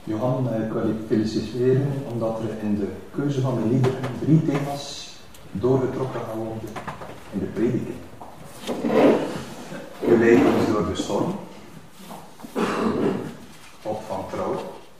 Johan, ik wil je feliciteren omdat er in de keuze van de liederen 3 thema's doorgetrokken gaan worden in de prediking. U leidt ons door de storm, God van trouw,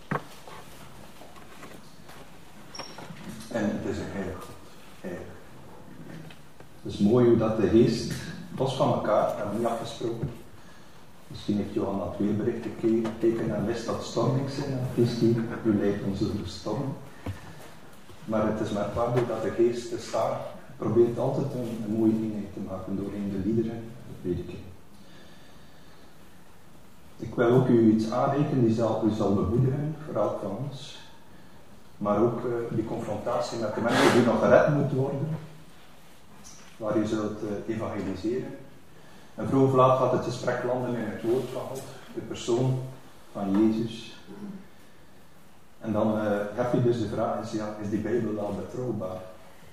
en het is een heilig God. Heilig. Het is mooi hoe dat de geest, los van elkaar, hebben we niet afgesproken. Misschien heeft Johan dat weerbericht gekeken en wist dat stormings zijn. Het is hier, u leidt ons door de storm. Maar het is merkwaardig dat de geest de staar probeert altijd een mooie eenheid te maken doorheen de liederen en de prediking. Ik wil ook u iets aanreiken die u zal bemoedigen, voor elk van ons. Maar ook die confrontatie met de mensen die nog gered moeten worden, waar u zult evangeliseren. En vroeg of laat gaat het gesprek landen in het woord van God, de persoon van Jezus. En dan heb je dus de vraag, is die Bijbel wel betrouwbaar?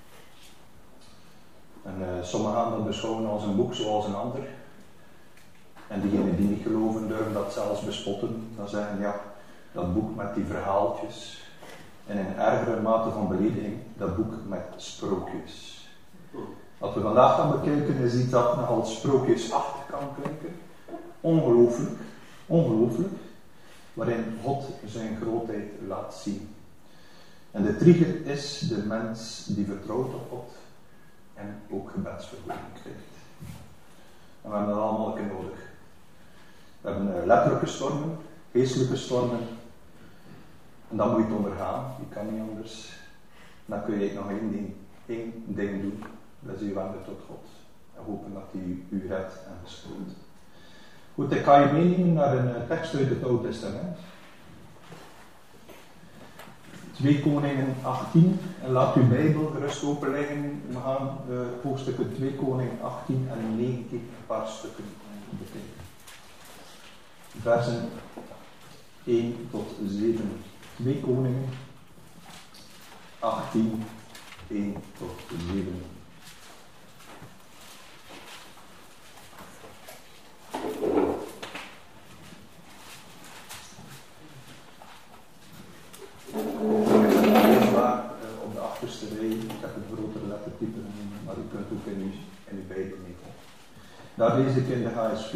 En sommigen gaan dat beschouwen als een boek zoals een ander. En diegenen die niet geloven durven dat zelfs bespotten. Dan zeggen, ja, dat boek met die verhaaltjes. En in ergere mate van belediging, dat boek met sprookjes. Wat we vandaag gaan bekijken is iets dat nogal sprookjesachtig kan klinken. Ongelooflijk, ongelooflijk. Waarin God zijn grootheid laat zien. En de trigger is de mens die vertrouwt op God en ook gebedsverhouding krijgt. En we hebben dat allemaal nodig. We hebben letterlijke stormen, geestelijke stormen. En dan moet je het ondergaan, je kan niet anders. Dan kun je nog één ding doen. Dat is je wenden tot God. En hopen dat hij u redt en beschermt. Goed, ik ga je meenemen naar een tekst uit het Oude Testament. 2 Koningen 18. En laat uw Bijbel gerust open liggen. We gaan hoofdstukken 2 Koningen 18 en 19 een paar stukken bekijken. Versen 1 tot 7. 2 Koningen 18, 1 tot 7. Op de achterste rij, ik heb een grotere lettertype genomen, maar u kunt ook in uw Bijbel meekomen. Daar lees ik in de HSV.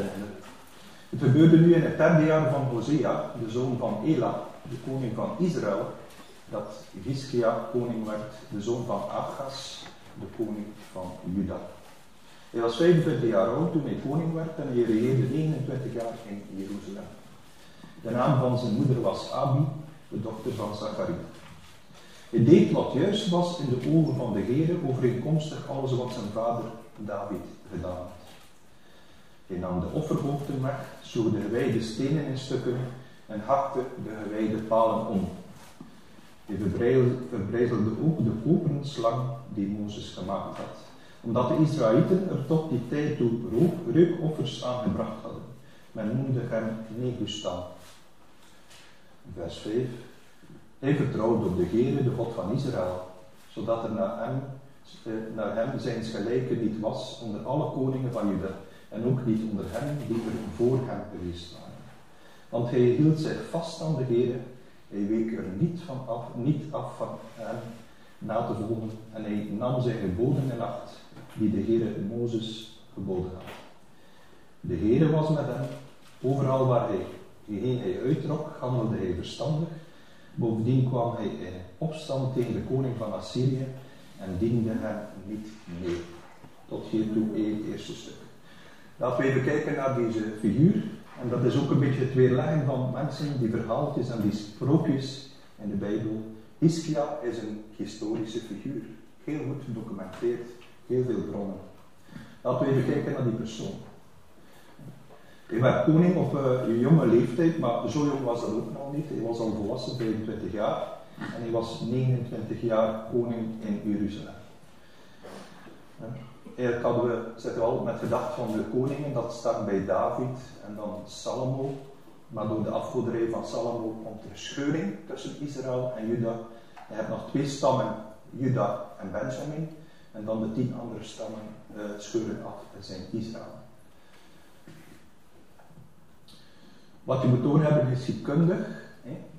Het gebeurde nu in het 3e jaar van Hosea, de zoon van Ela, de koning van Israël, dat Hiskia koning werd, de zoon van Achaz, de koning van Juda. Hij was 25 jaar oud toen hij koning werd en hij regeerde 29 jaar in Jeruzalem. De naam van zijn moeder was Abi, de dochter van Zacharia. Hij deed wat juist was in de ogen van de Heere, overeenkomstig alles wat zijn vader David gedaan had. Hij nam de offerhoofden weg, sloeg de gewijde stenen in stukken en hakte de gewijde palen om. Hij verbrijzelde ook de koperen slang die Mozes gemaakt had, omdat de Israëlieten er tot die tijd toe reukoffers aan gebracht hadden. Men noemde hem Negustan. Vers 5. Hij vertrouwde op de Heere, de God van Israël, zodat er naar hem zijns gelijke niet was onder alle koningen van Juda, en ook niet onder hen die er voor hem geweest waren. Want hij hield zich vast aan de Heere, hij week er niet af van hem na te volgen, en hij nam zijn geboden in acht, die de Heere Mozes geboden had. De Heere was met hem, overal waar hij uittrok, handelde hij verstandig. Bovendien kwam hij in opstand tegen de koning van Assyrië en diende hem niet mee. Tot hiertoe het eerste stuk. Laten we even kijken naar deze figuur. En dat is ook een beetje het weerleggen van mensen, die verhaaltjes en die sprookjes in de Bijbel. Hiskia is een historische figuur. Heel goed gedocumenteerd, heel veel bronnen. Laten we even kijken naar die persoon. Hij werd koning op een jonge leeftijd, maar zo jong was dat ook nog niet. Hij was al volwassen, 25 jaar. En hij was 29 jaar koning in Jeruzalem. Eigenlijk zitten we al met gedacht van de koningen, dat staat bij David en dan Salomo. Maar door de afgoderij van Salomo komt er scheuring tussen Israël en Juda. Je hebt nog 2 stammen, Juda en Benjamin. En dan de 10 andere stammen scheuren af en zijn Israël. Wat je moet doorhebben is geschiedkundig.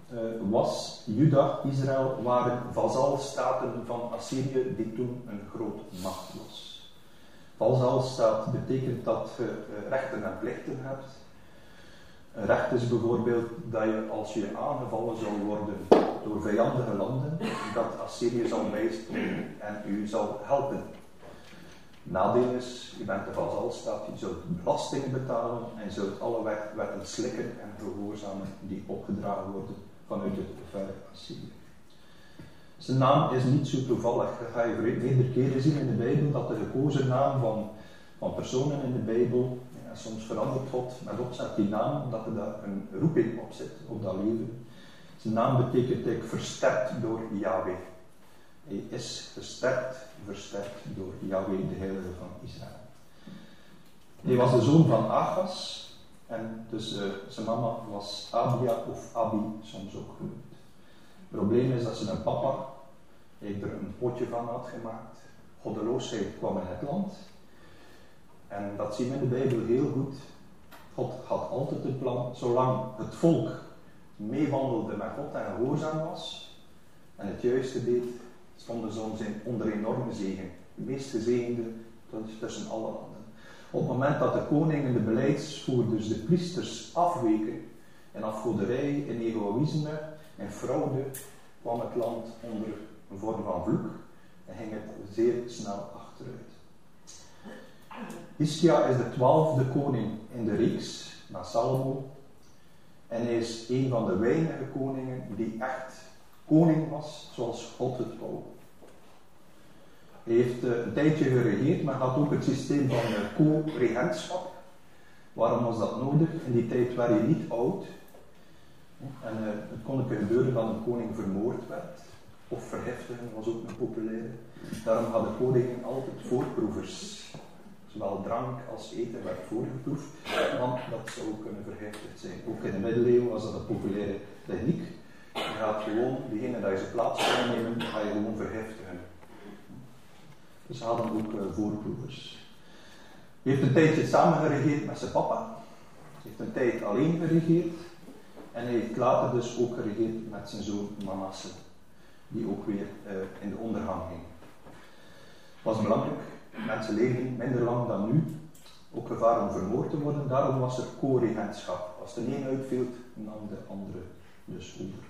was Juda, Israël, waren vazalstaten van Assyrië die toen een grote macht was. Vazalstaat betekent dat je rechten en plichten hebt. Een recht is bijvoorbeeld dat je, als je aangevallen zou worden door vijandige landen, dat Assyrië zal bijspringen en u zal helpen. Nadeel is, je bent de vazalstaat, je zult belastingen betalen en je zult alle wetten slikken en gehoorzamen die opgedragen worden vanuit het verre Assyrië. Zijn naam is niet zo toevallig. Dat ga je meerdere keren zien in de Bijbel, dat de gekozen naam van personen in de Bijbel, ja, soms verandert God met opzet die naam, omdat er daar een roeping op zit, op dat leven. Zijn naam betekent eigenlijk versterkt door Yahweh. Hij is versterkt door Yahweh, de Heilige van Israël. Hij was de zoon van Achas, en dus zijn mama was Abia of Abi, soms ook genoemd. Het probleem is dat ze een papa er een potje van had gemaakt. Goddeloosheid kwam in het land. En dat zien we in de Bijbel heel goed. God had altijd een plan, zolang het volk meewandelde met God en gehoorzaam was en het juiste deed, stonden ze onder enorme zegen. De meest gezegende tussen alle landen. Op het moment dat de koning en de beleidsvoerders, de priesters, afweken in afgoderij, in egoïsme en fraude, kwam het land onder een vorm van vloek en ging het zeer snel achteruit. Hiskia is de 12e koning in de reeks, na Salomo. En hij is een van de weinige koningen die echt koning was zoals God het wou. Hij heeft een tijdje geregeerd, maar had ook het systeem van co-regentschap. Waarom was dat nodig? In die tijd werd je niet oud. En het kon ook gebeuren dat een koning vermoord werd. Of verheftigen was ook een populaire. Daarom hadden koningen altijd voorproevers. Zowel drank als eten werd voorgeproefd, want dat zou kunnen vergiftigd zijn. Ook in de middeleeuwen was dat een populaire techniek. Je gaat gewoon, degene dat je zijn plaats kan nemen, ga je gewoon vergiftigen. Dus ze hadden ook voorproevers. Hij heeft een tijdje samen geregeerd met zijn papa. Hij heeft een tijd alleen geregeerd. En hij heeft later dus ook geregeerd met zijn zoon Manasse, die ook weer in de ondergang ging. Het was belangrijk. Mensen leven minder lang dan nu. Ook gevaar om vermoord te worden. Daarom was er co-regentschap. Als de een uitviel, nam de andere dus over.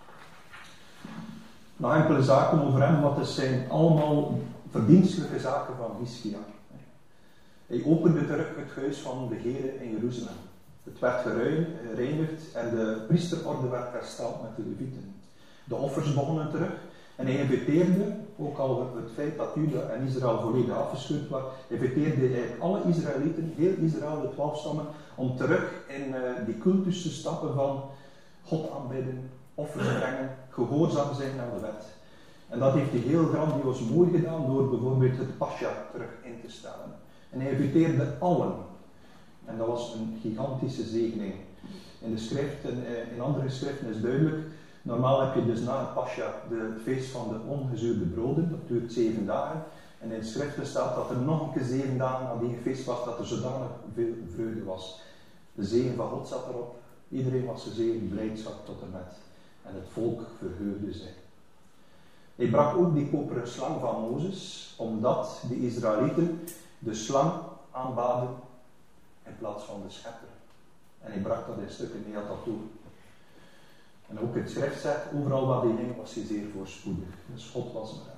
Nog enkele zaken over hem, want het zijn allemaal verdienstelijke zaken van Hiskia. Hij opende terug het huis van de Heere in Jeruzalem. Het werd gereinigd en de priesterorde werd hersteld met de Levieten. De offers begonnen terug. En hij inviteerde, ook al het feit dat Juda en Israël volledig afgescheurd was, inviteerde eigenlijk alle Israëlieten, heel Israël, de 12 stammen, om terug in die cultus te stappen van God aanbidden, offers brengen, gehoorzaam zijn aan de wet. En dat heeft hij heel grandioos mooi gedaan door bijvoorbeeld het Pascha terug in te stellen. En hij inviteerde allen. En dat was een gigantische zegening. In de schrift en in andere schriften is duidelijk. Normaal heb je dus na het Pascha het feest van de ongezuurde broden, dat duurt 7 dagen. En in de schriften staat dat er nog een keer 7 dagen na die feest was, dat er zodanig veel vreugde was. De zegen van God zat erop, iedereen was gezegend, blijdschap tot en met. En het volk verheugde zich. Hij brak ook die koperen slang van Mozes, omdat de Israëlieten de slang aanbaden in plaats van de schepper. En hij brak dat in stukken, hij had dat toe. En ook het schrift zegt, overal waar hij ging was hij zeer voorspoedig. Dus God was met hem.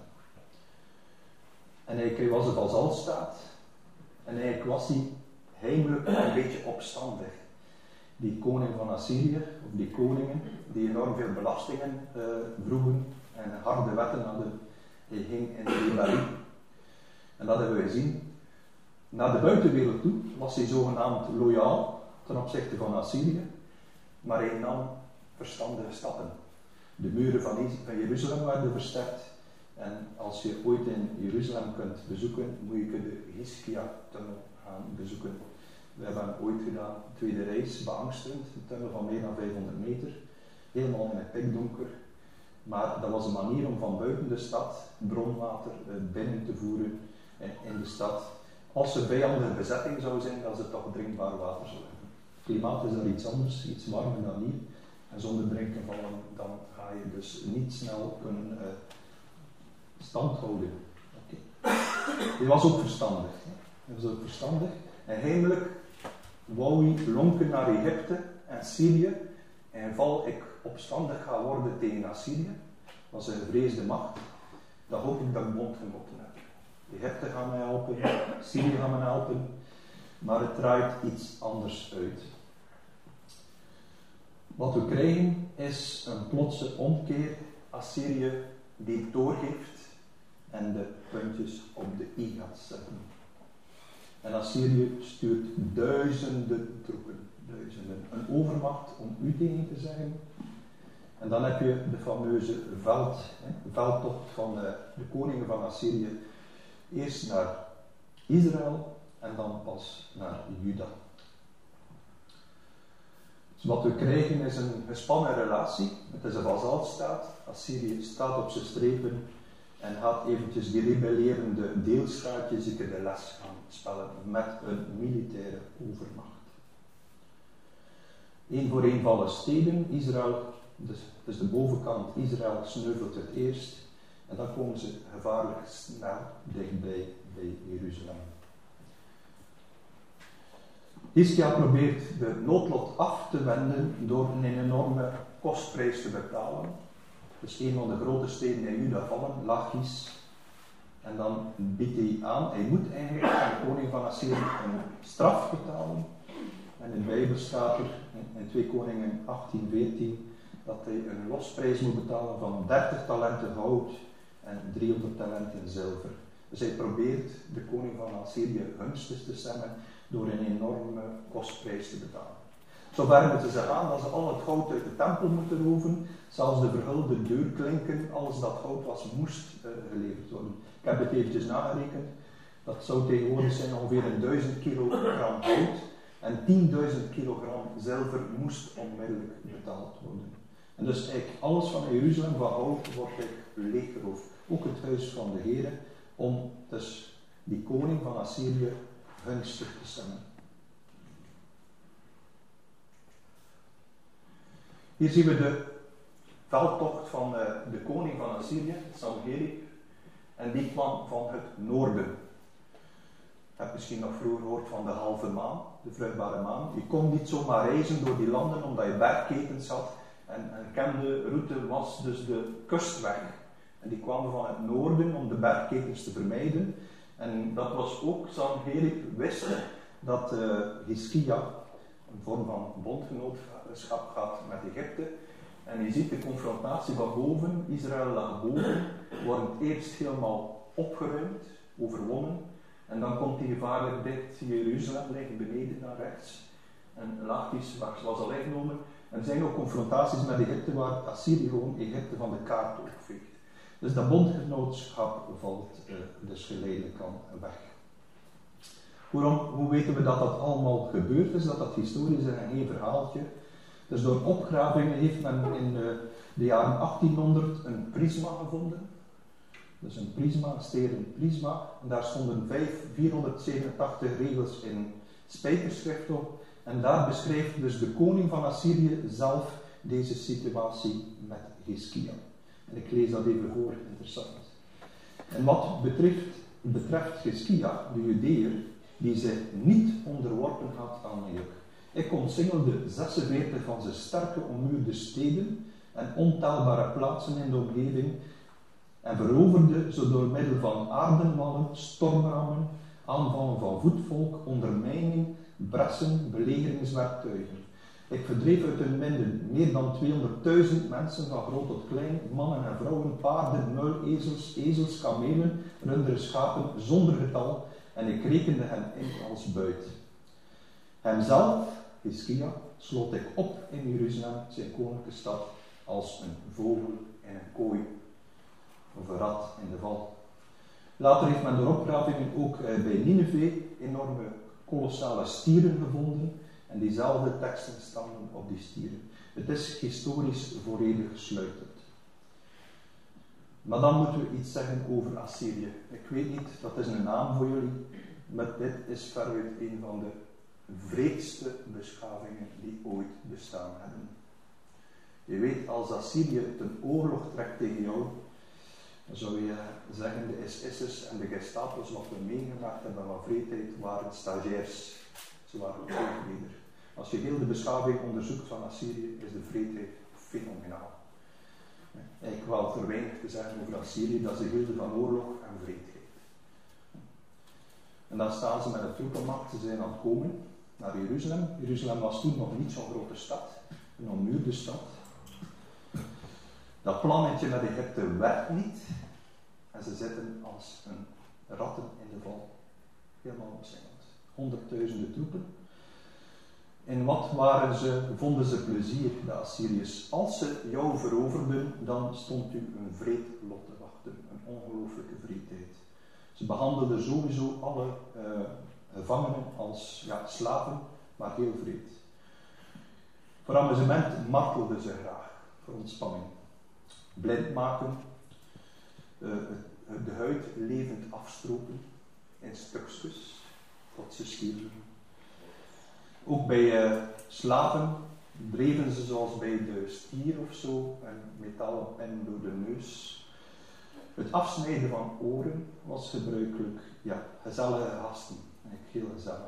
En hij was een vazalstaat. En eigenlijk was hij heimelijk een beetje opstandig. Die koning van Assyrië, of die koningen, die enorm veel belastingen vroegen en harde wetten hadden, hij ging in de rebellie. En dat hebben we gezien. Naar de buitenwereld toe was hij zogenaamd loyaal ten opzichte van Assyrië, maar hij nam verstandige stappen. De muren van Jeruzalem werden versterkt. En als je ooit in Jeruzalem kunt bezoeken, moet je de Hiskia-tunnel gaan bezoeken. We hebben ooit gedaan, de tweede reis, beangstigend, een tunnel van meer dan 500 meter. Helemaal in het pikdonker. Maar dat was een manier om van buiten de stad bronwater binnen te voeren in de stad. Als er vijandige bezetting zou zijn, dat ze toch drinkbaar water zouden hebben. Het klimaat is daar iets anders, iets warmer dan hier. en zonder drinken vallen, dan ga je dus niet snel kunnen stand houden. Okay. Hij was ook verstandig. En heimelijk wou hij lonken naar Egypte en Syrië. En val ik opstandig ga worden tegen Assyrië, was een gevreesde macht, dan hoop ik dat ik bondgenoten heb. Egypte gaat mij helpen, Syrië gaat mij helpen, maar het draait iets anders uit. Wat we krijgen is een plotse omkeer. Assyrië die doorgeeft en de puntjes op de i gaat zetten. En Assyrië stuurt duizenden troepen, een overmacht om u tegen te zijn. En dan heb je de fameuze veldtocht van de koningen van Assyrië. Eerst naar Israël en dan pas naar Juda. Dus wat we krijgen is een gespannen relatie. Het is een vazalstaat. Assyrië staat op zijn strepen en gaat eventjes die rebellerende deelschaatjes zeker de les gaan spellen met een militaire overmacht. Eén voor één vallen steden. Israël, dus de bovenkant, Israël sneuvelt het eerst. En dan komen ze gevaarlijk snel dichtbij bij Jeruzalem. Hiskia probeert de noodlot af te wenden door een enorme kostprijs te betalen. Dus een van de grote steden in Juda vallen, Lachis. En dan biedt hij aan, hij moet eigenlijk aan de koning van Assyrië een straf betalen. En in de Bijbel staat er in 2 Koningen 18:14 dat hij een losprijs moet betalen van 30 talenten goud en 300 talenten zilver. Dus hij probeert de koning van Assyrië gunstig te stemmen door een enorme kostprijs te betalen. Zover moeten ze gaan dat ze al het goud uit de tempel moeten roven, zelfs de vergulde deurklinken, alles dat goud was, moest geleverd worden. Ik heb het eventjes nagerekend, dat zou tegenwoordig zijn ongeveer 1000 kilogram goud en 10.000 kilogram zilver moest onmiddellijk betaald worden. En dus eigenlijk alles van Jeruzalem van goud wordt leeggeroofd. Ook het huis van de Heere, om dus die koning van Assyrië gunstig te stemmen. Hier zien we de veldtocht van de koning van Assyrië, Sanherib, en die kwam van het noorden. Je hebt misschien nog vroeger gehoord van de halve maan, de vruchtbare maan. Je kon niet zomaar reizen door die landen omdat je bergketens had. En een bekende route was dus de kustweg. En die kwamen van het noorden om de bergketens te vermijden. En dat was ook, Sanherib wist dat Hiskia een vorm van bondgenootschap gaat met Egypte. En je ziet de confrontatie van boven, Israël lag boven, wordt eerst helemaal opgeruimd, overwonnen. En dan komt die gevaarlijk dicht, Jeruzalem ligt beneden naar rechts. En Lachish was al ingenomen. En er zijn ook confrontaties met Egypte waar Assyrië gewoon Egypte van de kaart opveegt. Dus dat bondgenootschap valt dus geleidelijk aan weg. Hoe weten we dat dat allemaal gebeurd is? Dat historisch is en geen verhaaltje. Dus door opgravingen heeft men in de jaren 1800 een prisma gevonden. Dus een prisma, een stenen prisma. En daar stonden 487 regels in spijkerschrift op. En daar beschrijft dus de koning van Assyrië zelf deze situatie met Hiskia. En ik lees dat even voor, interessant. En wat betreft Hiskia, de Judeër, die zich niet onderworpen had aan juk. Ik omsingelde 46 van zijn sterke ommuurde steden en ontelbare plaatsen in de omgeving en veroverde ze door middel van aardenwallen, stormrammen, aanvallen van voetvolk, ondermijning, bressen, belegeringswerktuigen. Ik verdreef uit hun midden meer dan 200.000 mensen, van groot tot klein, mannen en vrouwen, paarden, muilezels, ezels, kamelen, runderen, schapen, zonder getal, en ik rekende hen in als buit. Hemzelf, Hiskia, sloot ik op in Jeruzalem, zijn koninklijke stad, als een vogel in een kooi, of een rat in de val. Later heeft men door opgravingen ook bij Nineveh enorme kolossale stieren gevonden, en diezelfde teksten stammen op die stieren. Het is historisch volledig gesluitend. Maar dan moeten we iets zeggen over Assyrië. Ik weet niet, dat is een naam voor jullie, maar dit is veruit een van de wreedste beschavingen die ooit bestaan hebben. Je weet, als Assyrië ten oorlog trekt tegen jou, dan zou je zeggen, de SS'ers en de Gestapo's wat we meegemaakt hebben van vreedheid waren stagiairs. Ze waren ook vreedlieder. Als je heel de beschaving onderzoekt van Assyrië, is de vreedheid fenomenaal. Ik wil er weinig te zeggen over Assyrië, dat ze hielden van oorlog en vreedheid. En dan staan ze met een troepenmacht, ze zijn aan het komen naar Jeruzalem. Jeruzalem was toen nog niet zo'n grote stad, een ommuurde stad. Dat plannetje met Egypte werkt niet. En ze zitten als een ratten in de val. Helemaal omsingeld. Honderdduizenden troepen. In wat vonden ze plezier, de Assyriërs? Als ze jou veroverden, dan stond u een wreed lot te wachten. Een ongelooflijke wreedheid. Ze behandelden sowieso alle gevangenen als slaven, maar heel wreed. Voor amusement martelden ze graag, voor ontspanning. Blind maken, de huid levend afstropen in stukjes, tot ze stierven. Ook bij slaven dreven ze zoals bij de stier of zo, een metalen pen door de neus. Het afsnijden van oren was gebruikelijk, gezellige gasten, heel gezellig.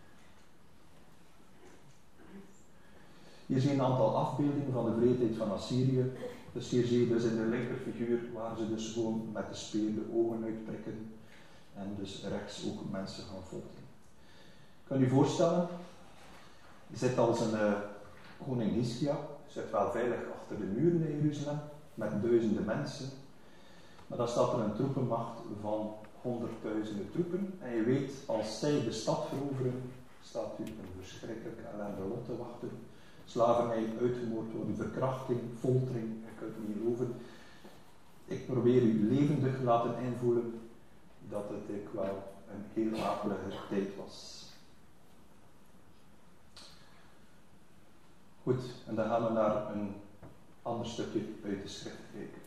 Hier zie je een aantal afbeeldingen van de wreedheid van Assyrië. Dus hier zie je dus in de linkerfiguur waar ze dus gewoon met de speer de ogen uitprikken en dus rechts ook mensen gaan folteren. Kan je je voorstellen, je zit als een koning Hiskia, zit wel veilig achter de muren in Jeruzalem met duizenden mensen. Maar dan staat er een troepenmacht van honderdduizenden troepen. En je weet, als zij de stad veroveren, staat u een verschrikkelijk ellende lot te wachten. Slavernij, uitgemoord worden, verkrachting, foltering, je kunt het niet geloven. Ik probeer u levendig laten invoelen dat het ook wel een heel akelige tijd was. Goed, en dan gaan we naar een ander stukje uit de schrift kijken.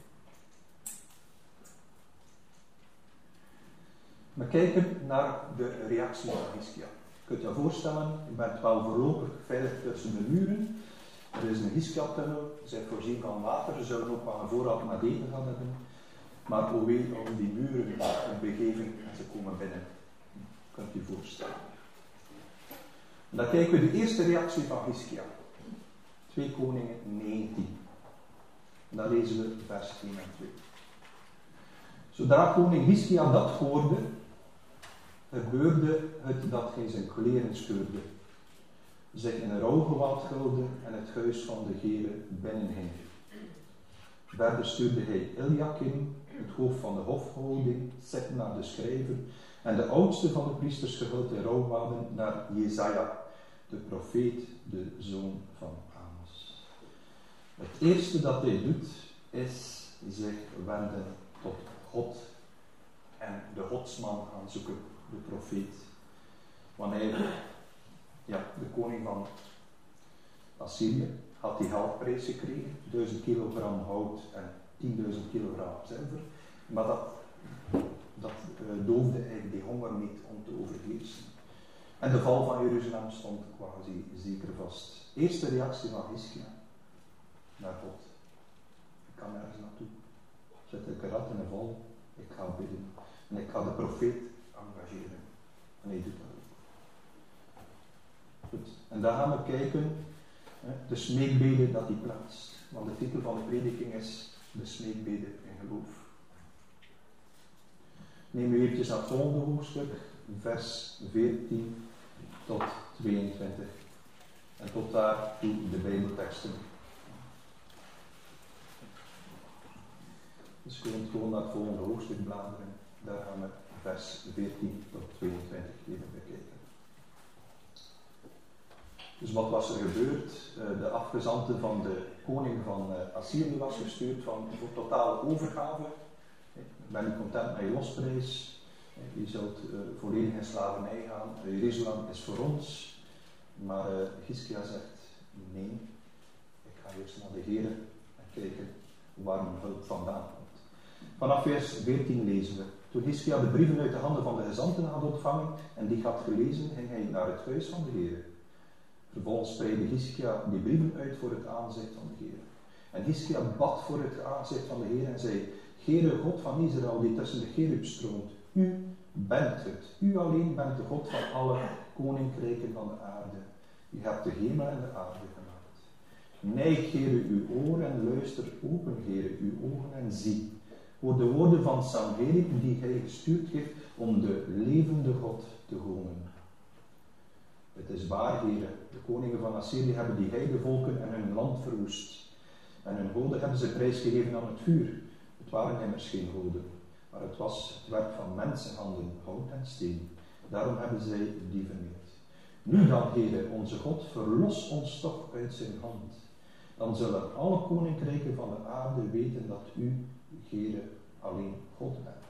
We kijken naar de reactie van Hiskia. Je kunt je voorstellen, je bent wel voorlopig veilig tussen de muren. Er is een Hiskia-tunnel, ze zijn voorzien van water, ze zullen ook wel een voorraad met eten gaan hebben. Maar o wee, als die muren een begeving en ze komen binnen. Je kunt je voorstellen. En dan kijken we de eerste reactie van Hiskia. 2 Koningen 19. En dan lezen we vers 1 en 2. Zodra koning Hiskia dat hoorde, gebeurde het dat hij zijn kleren scheurde, zich in een rouwgewaad hulde en het huis van de Heere binnenging. Verder stuurde hij Eliakim, het hoofd van de hofhouding, Sebna de schrijver, en de oudste van de priesters gehuld in rouwwaden naar Jesaja, de profeet, de zoon van Amos. Het eerste dat hij doet, is zich wenden tot God en de godsman gaan zoeken, de profeet. Wanneer de koning van Assyrië had die geldprijs gekregen, 1000 kilogram hout en 10.000 kilogram zilver, maar dat doofde eigenlijk die honger niet om te overheersen. En de val van Jeruzalem stond quasi zeker vast. Eerste reactie van Hiskia naar God. Ik kan ergens naartoe. Zet ik een rat in een val, ik ga bidden. En ik ga de profeet engageren. En hij doet dat ook. Goed. En dan gaan we kijken, de smeekbede dat hij plaatst. Want de titel van de prediking is de smeekbede in geloof. Neem u eventjes naar het volgende hoofdstuk, vers 14 tot 22. En tot daar toe de Bijbelteksten. Dus je kunt gewoon naar het volgende hoofdstuk bladeren. Daar gaan we vers 14 tot 22 even bekijken. Dus wat was er gebeurd? De afgezante van de koning van Assyrië was gestuurd voor totale overgave. Ik ben niet content met je losprijs. Je zult volledig in slavernij gaan. Jeruzalem is voor ons. Maar Hiskia zegt, nee, ik ga eerst naar de Heere en kijken waar mijn hulp vandaan komt. Vanaf vers 14 lezen we. Toen Hiskia de brieven uit de handen van de gezanten had ontvangen en die had gelezen, ging hij naar het huis van de Heere. Vervolgens spreidde Hiskia die brieven uit voor het aanzicht van de Heere. En Hiskia bad voor het aanzicht van de Heer en zei, Heere God van Israël, die tussen de cherubs stroomt, u bent het. U alleen bent de God van alle koninkrijken van de aarde. U hebt de hemel en de aarde gemaakt. Neig, Heere, uw oor en luister open, Heere, uw ogen en zie. Hoor de woorden van Sanherib die hij gestuurd heeft om de levende God te honen. Het is waar, Heere, de koningen van Assyrië hebben die heidevolken en hun land verwoest. En hun goden hebben ze prijsgegeven aan het vuur. Het waren immers geen goden, maar het was het werk van mensenhanden, hout en steen. Daarom hebben zij die vermeerd. Nu dan, Heere, onze God, verlos ons toch uit zijn hand. Dan zullen alle koninkrijken van de aarde weten dat u, Heere, alleen God bent.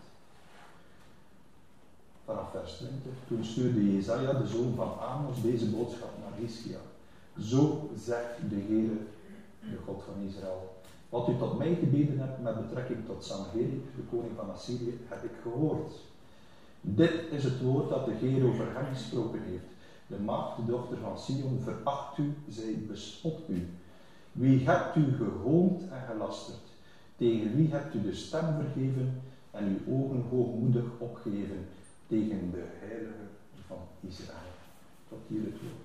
Vanaf vers 20. Toen stuurde Jesaja, de zoon van Amos, deze boodschap naar Hiskia. Zo zegt de Heere, de God van Israël. Wat u tot mij gebeden hebt met betrekking tot Sanherib, de koning van Assyrië, heb ik gehoord. Dit is het woord dat de Heer over hem gesproken heeft. De maagd, de dochter van Sion, veracht u, zij bespot u. Wie hebt u gehoond en gelasterd? Tegen wie hebt u de stem vergeven en uw ogen hoogmoedig opgeheven? Tegen de heilige van Israël. Tot hier het woord.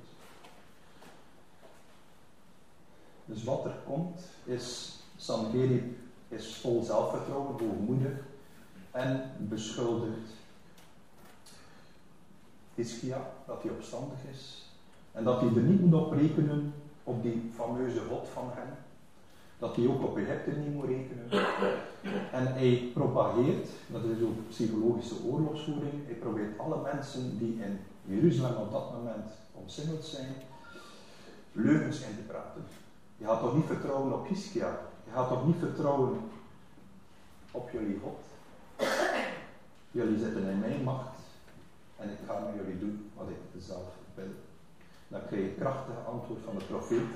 Dus wat er komt is, Sanherib is vol zelfvertrouwen, hoogmoedig en beschuldigt Hiskia dat hij opstandig is en dat hij er niet moet op rekenen op die fameuze God van hem, dat hij ook op Egypte niet moet rekenen. En hij propageert, dat is ook psychologische oorlogsvoering, hij probeert alle mensen die in Jeruzalem op dat moment omsingeld zijn, leugens in te praten. Je gaat toch niet vertrouwen op Hiskia? Je gaat toch niet vertrouwen op jullie God? Jullie zitten in mijn macht en ik ga met jullie doen wat ik zelf wil. Dan krijg je het krachtige antwoord van de profeet,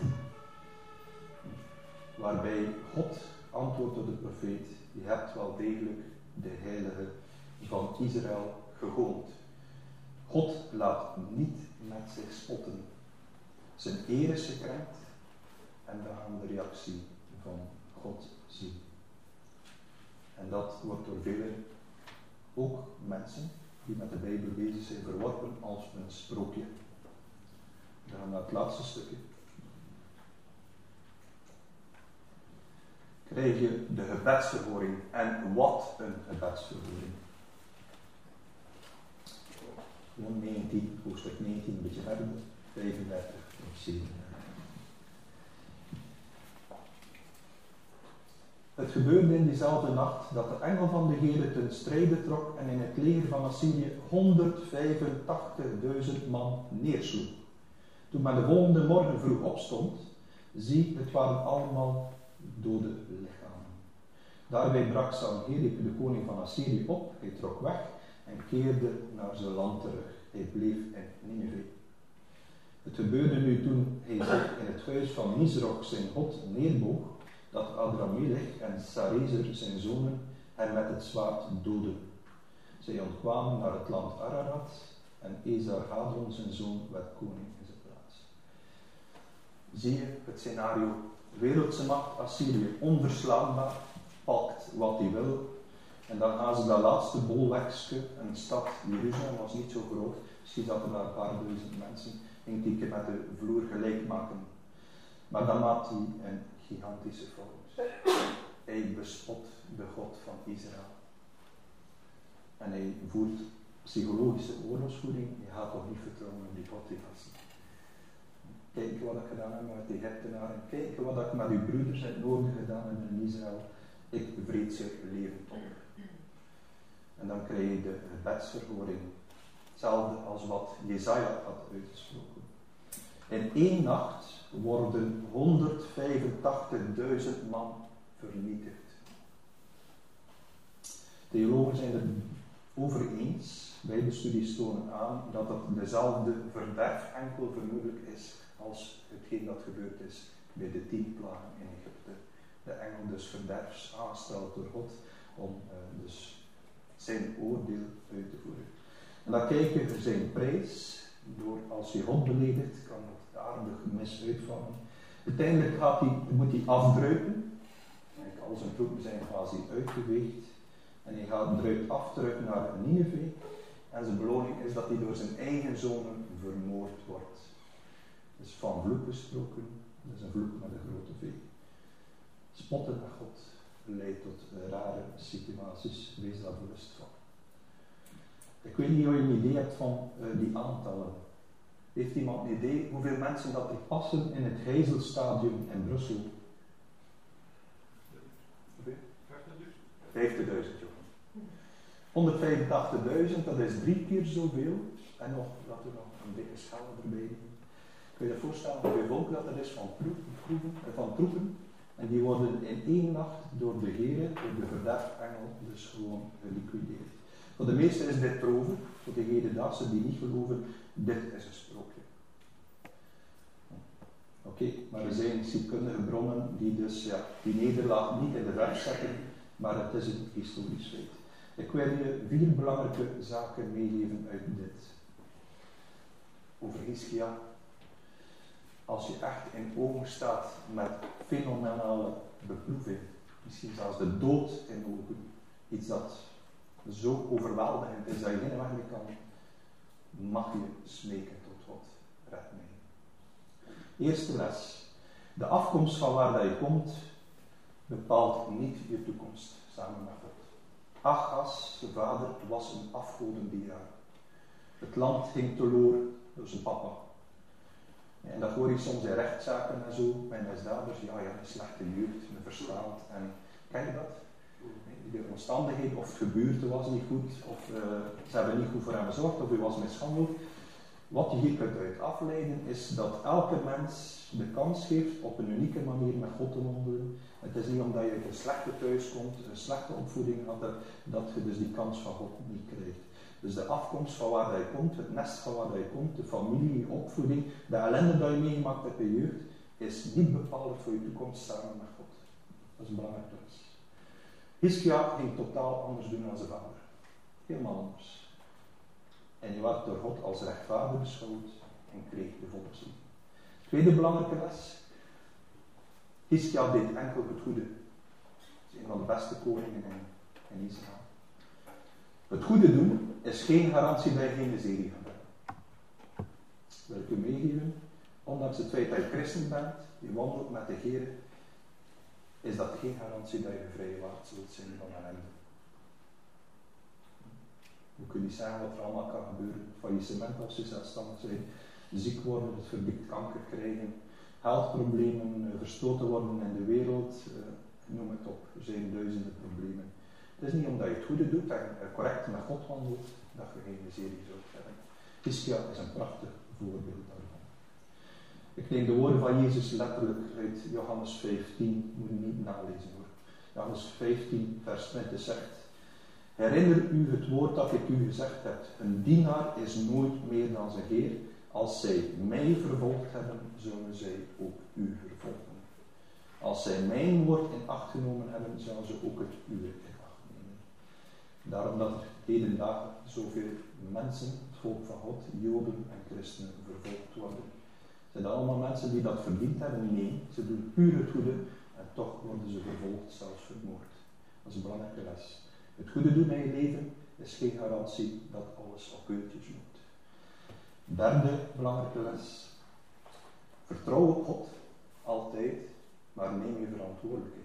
waarbij God antwoordt op de profeet, je hebt wel degelijk de heilige van Israël gehoond. God laat niet met zich spotten. Zijn eer is gekrenkt en we gaan de reactie van God zien. En dat wordt door velen, ook mensen die met de Bijbel bezig zijn, verworpen als een sprookje. We gaan naar het laatste stukje. Krijg je de gebedsverhoring. En wat een gebedsverhoring. Gewoon 19, hoofdstuk 19, een beetje verder, 35 of 37. Het gebeurde in diezelfde nacht dat de engel van de Heere ten strijde trok en in het leger van Assyrië 185.000 man neersloeg. Toen men de volgende morgen vroeg opstond, zie, het waren allemaal dode lichamen. Daarbij brak Sanherib, de koning van Assyrië, op, hij trok weg en keerde naar zijn land terug. Hij bleef in Nineve. Het gebeurde nu toen hij zich in het huis van Nisroch zijn god neerboog, dat Adramelech en Sarezer zijn zonen hem met het zwaard doden. Zij ontkwamen naar het land Ararat en Esarhaddon zijn zoon werd koning in zijn plaats. Zie je het scenario? Wereldse macht Assyrië onverslaanbaar, pakt wat hij wil en dan gaan ze dat laatste bolwerkje, een stad Jeruzalem was niet zo groot, misschien zaten daar een paar duizend mensen, ging die met de vloer gelijk maken. Maar dan maakt hij een gigantische fout. Hij bespot de God van Israël. En hij voert psychologische oorlogsvoering. Je gaat toch niet vertrouwen op die God die gasten. Kijk wat ik gedaan heb met de Egyptenaren. Kijk wat ik met uw broeders in het noorden gedaan heb in Israël. Ik vreet ze levend op. En dan krijg je de gebedsverhoring. Hetzelfde als wat Jesaja had uitgesproken. In één nacht worden 185.000 man vernietigd. Theologen zijn er over eens, Bijbelstudies tonen aan, dat het dezelfde verderf enkel vermoedelijk is als hetgeen dat gebeurd is bij de 10 plagen in Egypte. De engel dus verderfs aanstelt door God om dus zijn oordeel uit te voeren. En dan kijk je zijn prijs, door als je God beledigt, kan het aardig mis uitvallen. Uiteindelijk moet hij afdruipen. Al zijn troepen zijn quasi uitgeweegd. En hij druipt af terug naar Nineve. En zijn beloning is dat hij door zijn eigen zonen vermoord wordt. Dus van vloek gesproken, dat is een vloek met een grote V. Spotten met God leidt tot rare situaties, wees daar bewust van. Ik weet niet of je een idee hebt van die aantallen. Heeft iemand een idee hoeveel mensen dat er passen in het Gijzelstadion in Brussel? 50.000, joh. 185.000, dat is 3 keer zoveel. En nog, laten we nog een beetje schalen erbij nemen. Kun je je voorstellen hoeveel volk dat er is van troepen? En die worden in 1 nacht door de Heere, door de verderfengel, dus gewoon geliquideerd. Voor de meesten is dit troven, voor de hedendaagse die niet geloven, dit is een sprookje. Oké, maar er zijn ziekkundige bronnen die dus die nederlaag niet in de weg zetten, maar het is een historisch feit. Ik wil je 4 belangrijke zaken meegeven uit dit. Over Hiskia. Als je echt in ogen staat met fenomenale beproeving, misschien zelfs de dood in ogen, iets dat zo overweldigend is dat je geen weg meer kan, mag je smeken tot God, red mij. Eerste les. De afkomst van waar dat je komt, bepaalt niet je toekomst samen met God. Achas, zijn vader, was een afgodendienaar. Het land ging teloor door zijn papa. En dat hoor je soms in rechtszaken en zo, bij misdadigers, een slechte jeugd, een verslaafd. En ken je dat? De omstandigheden, of het gebeurde was niet goed, of ze hebben niet goed voor hem gezorgd, of hij was mishandeld. Wat je hier kunt uit afleiden is dat elke mens de kans geeft op een unieke manier met God te wandelen. Het is niet omdat je uit een slechte thuis komt, een slechte opvoeding had, dat je dus die kans van God niet krijgt. Dus de afkomst van waar je komt, het nest van waar je komt, de familie, je opvoeding, de ellende dat je meegemaakt hebt in je jeugd, is niet bepalend voor je toekomst samen met God. Dat is een belangrijk les. Hiskia ging totaal anders doen dan zijn vader. Helemaal anders. En hij werd door God als rechtvaardig beschouwd en kreeg de volkszin. Tweede belangrijke les. Hiskia deed enkel het goede. Dat is een van de beste koningen in Israël. Het goede doen is geen garantie dat je geen miserie gaat hebben. Dat wil ik u meegeven. Ondanks het feit dat je christen bent, je wandelt met de Heer, is dat geen garantie dat je vrijwaard zult zijn van ellende. We kunnen niet zeggen wat er allemaal kan gebeuren. Faillissement als je zelfstandig bent, ziek worden, het verdikt kanker krijgen, geldproblemen, verstoten worden in de wereld, noem het op. Er zijn duizenden problemen. Het is niet omdat je het goede doet en correct met God wandelt, dat je geen miserie zult hebben. Hiskia is een prachtig voorbeeld daarvan. Ik neem de woorden van Jezus letterlijk uit Johannes 15, moet je niet nalezen hoor. Johannes 15, vers 20 zegt: herinner u het woord dat ik u gezegd heb. Een dienaar is nooit meer dan zijn Heer. Als zij mij vervolgd hebben, zullen zij ook u vervolgen. Als zij mijn woord in acht genomen hebben, zullen ze ook het uwe in acht nemen. Daarom dat er hedendaag zoveel mensen, het volk van God, Joden en christenen, vervolgd worden. Zijn dat allemaal mensen die dat verdiend hebben? Nee, ze doen puur het goede en toch worden ze vervolgd, zelfs vermoord. Dat is een belangrijke les. Het goede doen in je leven is geen garantie dat alles op keurtjes moet. Derde belangrijke les. Vertrouw op God, altijd, maar neem je verantwoordelijkheid.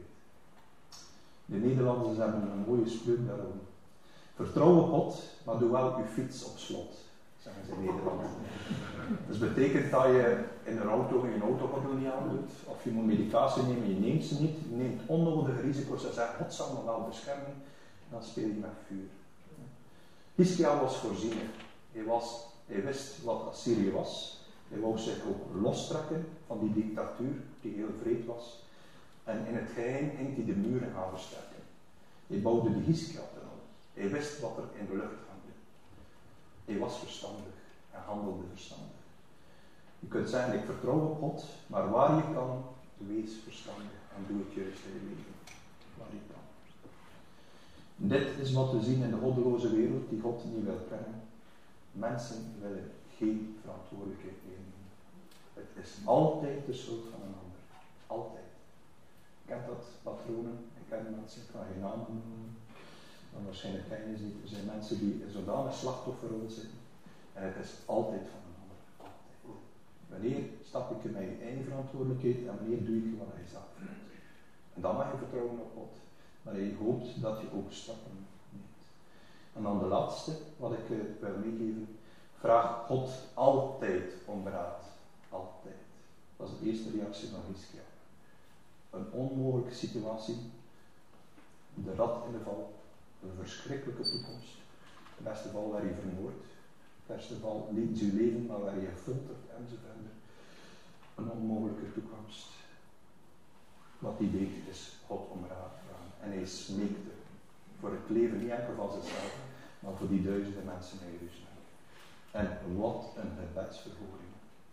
De Nederlanders hebben een mooie spreuk daarom. Vertrouw op God, maar doe wel je fiets op slot, zeggen ze in Nederland. Dus betekent dat je in een auto je autogordel niet aandoet, of je moet medicatie nemen, je neemt ze niet, je neemt onnodige risico's en zegt God zal me wel beschermen, dan speel je met vuur. Hiskia was voorzienig. Hij wist wat Assyrië was. Hij wou zich ook lostrekken van die dictatuur die heel vreed was. En in het geheim ging hij de muren gaan versterken. Hij bouwde de Hiskia-tunnel. Hij wist wat er in de lucht hangde. Hij was verstandig en handelde verstandig. Je kunt zeggen, ik vertrouw op God, maar waar je kan, wees verstandig en doe het juist in je leven. Waar je kan. Dit is wat we zien in de goddeloze wereld die God niet wil kennen. Mensen willen geen verantwoordelijkheid nemen. Het is altijd de schuld van een ander. Altijd. Ik ken dat patronen, ik ken mensen, ik ga geen namen noemen, dan waarschijnlijk ken je ze niet. Er zijn mensen die in zodanig slachtofferrol zitten en het is altijd van een ander. Altijd. Wanneer stap ik in mijn eigen verantwoordelijkheid en wanneer doe ik wat hij zelf doet. En dan mag je vertrouwen op God, maar je hoopt dat je ook stappen neemt. En dan de laatste, wat ik wil meegeven, vraag God altijd om raad. Altijd. Dat is de eerste reactie van Hiskia. Een onmogelijke situatie, de rat in de val, een verschrikkelijke toekomst. In het beste geval werd je vermoord, in het beste geval liet je leven, maar werd je gefolterd enzovoort. Een onmogelijke toekomst. Wat hij deed is God om raad vragen. En hij smeekte voor het leven, niet enkel van zichzelf, maar voor die duizenden mensen in Jeruzalem. En wat een gebedsverhoring.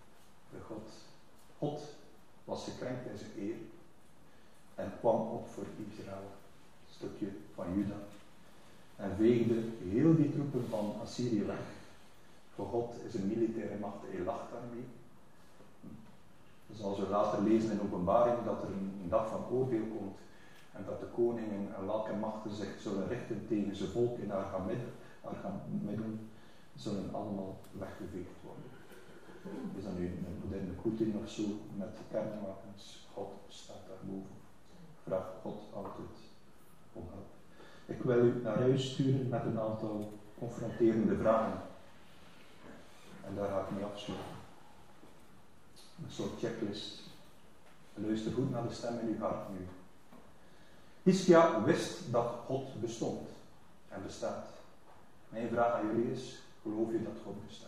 God was gekrenkt in zijn eer en kwam op voor Israël, een stukje van Juda, en veegde heel die troepen van Assyrië weg. Voor God is een militaire macht, hij lacht daarmee. Zoals we later lezen in Openbaring, dat er een dag van oordeel komt en dat de koningen en welke machten zich zullen richten tegen zijn volk in haar gaan middelen, zullen allemaal weggeveegd worden. Is dat nu een moderne Poetin of zo met kernwapens? God staat daarboven. Vraag God altijd om hulp. Ik wil u naar huis sturen met een aantal confronterende vragen. En daar ga ik mee afsluiten. Een soort checklist. Luister goed naar de stem in uw hart nu. Hiskia wist dat God bestond en bestaat. Mijn vraag aan jullie is, geloof je dat God bestaat?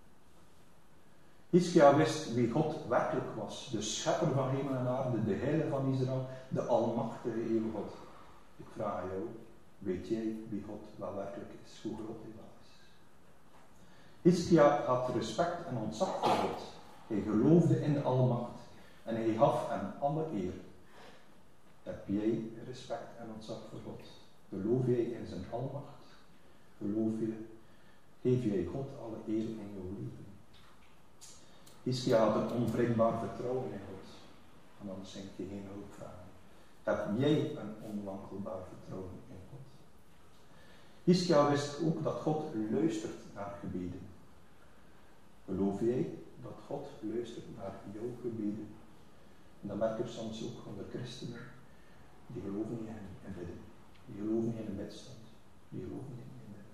Hiskia wist wie God werkelijk was, de schepper van hemel en aarde, de heilige van Israël, de almachtige eeuwige God. Ik vraag aan jou, weet jij wie God wel werkelijk is, hoe groot hij wel is? Hiskia had respect en ontzag voor God. Hij geloofde in de almacht en hij gaf hem alle eer. Heb jij respect en ontzag voor God? Geloof jij in zijn almacht? Geef jij God alle eer in jouw leven? Hiskia had een onwrikbaar vertrouwen in God. En anders denk je geen hulp vragen. Heb jij een onwankelbaar vertrouwen in God? Hiskia wist ook dat God luistert naar gebeden. Geloof jij dat God luistert naar jouw gebeden? En dan merk je soms ook onder christenen, die geloven niet in bidden. Die geloven niet in een bidstand. Die geloven niet in bidden.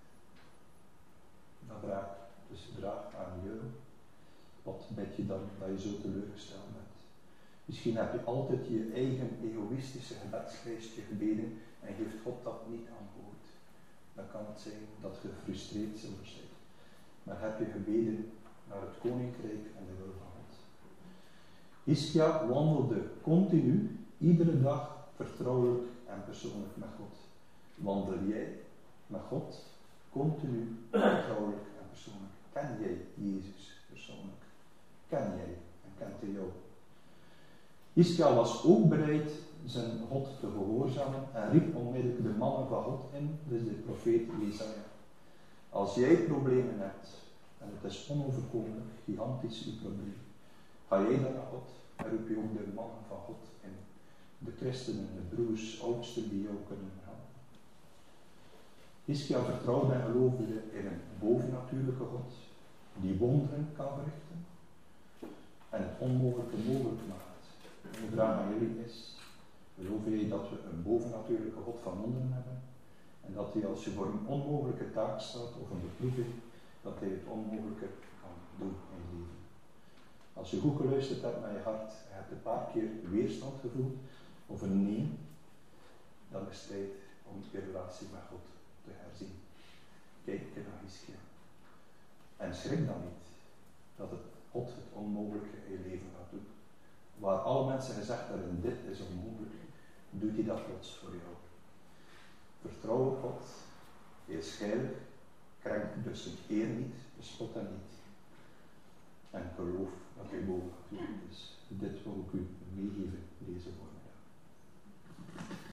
Dan vraag aan jou, wat bid je dan dat je zo teleurgesteld bent? Misschien heb je altijd je eigen egoïstische gebedslijstje gebeden en geeft God dat niet aan boord. Dan kan het zijn dat je gefrustreerd zult zijn. Maar heb je gebeden naar het koninkrijk en de wil van God? Hiskia wandelde continu, iedere dag, vertrouwelijk en persoonlijk met God. Wandel jij met God continu, vertrouwelijk en persoonlijk? Ken jij Jezus persoonlijk? Ken jij en kent hij jou? Hiskia was ook bereid zijn God te gehoorzamen en riep onmiddellijk de mannen van God in, dus de profeet Jesaja. Als jij problemen hebt, en het is onoverkomelijk, gigantisch uw probleem, ga jij dan naar God en roep je ook de mannen van God in. De christenen, de broers, oudsten die jou kunnen helpen. Hiskia vertrouwde en geloofde in een bovennatuurlijke God, die wonderen kan verrichten en het onmogelijke mogelijk maakt. Mijn vraag aan jullie is, geloof jij dat we een bovennatuurlijke God van wonderen hebben? En dat hij als je voor een onmogelijke taak staat of een beproeving, dat hij het onmogelijke kan doen in je leven. Als je goed geluisterd hebt naar je hart en hebt een paar keer weerstand gevoeld of een nee, dan is het tijd om je relatie met God te herzien. Kijk naar Hiskia. En schrik dan niet dat het God het onmogelijke in je leven gaat doen. Waar alle mensen gezegd hebben, dit is onmogelijk, doet hij dat plots voor jou. Vertrouw op God, hij is heilig, krenkt dus zijn eer niet, bespot hem niet. En geloof dat hij bovennatuurlijk is. Dit wil ik u meegeven, deze voormiddag.